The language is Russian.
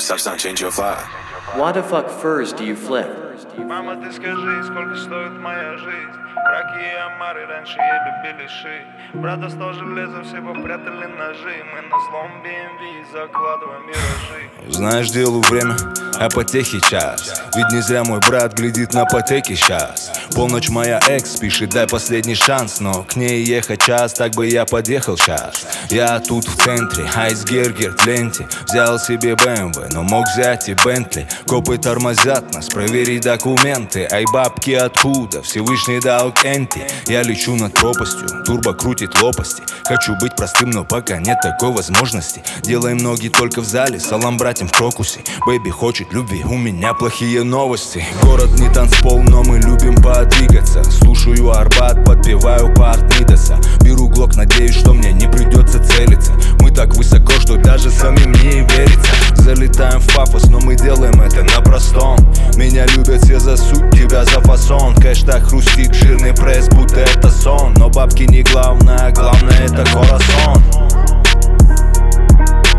substance, change your fire. What the fuck furs do you flip? Мама, ты скажи, сколько стоит моя жизнь? Раки и омары раньше любили ши. Брат достал железо, все попрятали ножи. Мы на злом BMW закладываем миражи. Знаешь, делу время, а потехи час. Ведь не зря мой брат глядит на потеки сейчас. Полночь моя экс пишет, дай последний шанс. Но к ней ехать час, так бы я подъехал сейчас. Я тут в центре, айсбергер в ленте. Взял себе BMW, но мог взять и Бентли. Копы тормозят нас, проверить документы. Ай, бабки откуда? Всевышний дал Кенти. Я лечу над пропастью, турбо крутит лопасти. Хочу быть простым, но пока нет такой возможности. Делаем ноги только в зале, салам братьям в Крокусе. Бэйби хочет любви, у меня плохие новости. Город не танцпол, но мы любим подвигаться. Слушаю Арбат, подпеваю парт Мидаса. Беру глок, надеюсь, что мне не придется целиться. Мы так высоко, что даже самим не верится. Залетаем в пафос, но мы делаем это на простом. Меня любят все за суть, тебя за фасон. Кэш так хрустит, жирный пресс, будто это сон. Но бабки не главное, главное это корасон.